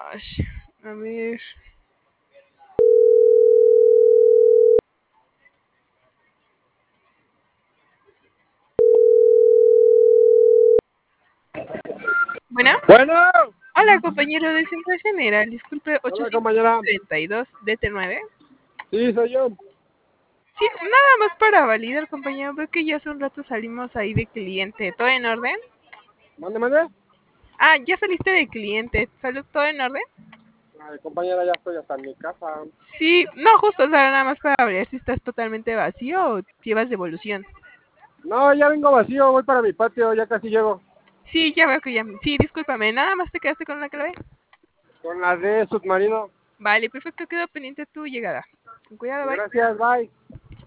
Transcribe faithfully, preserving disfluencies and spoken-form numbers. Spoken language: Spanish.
Ay, a ver. Bueno, Bueno, hola compañero de Centro General, disculpe, hola compañera. ochocientos treinta y dos D T nueve. Sí, soy yo. Sí, nada más para validar, compañero, veo que ya hace un rato salimos ahí de cliente, ¿todo en orden? Mande, mande. Ah, ya saliste de cliente, ¿salud, todo en orden? Ay, compañera, ya estoy hasta en mi casa. Sí, no, justo, o sea, nada más para ver si estás totalmente vacío o llevas devolución. No, ya vengo vacío, voy para mi patio, ya casi llego. Sí, ya veo que ya, sí, discúlpame, nada más te quedaste con una clave. Con la de submarino. Vale, perfecto, quedo pendiente tu llegada. Con cuidado, bye. Gracias, bye.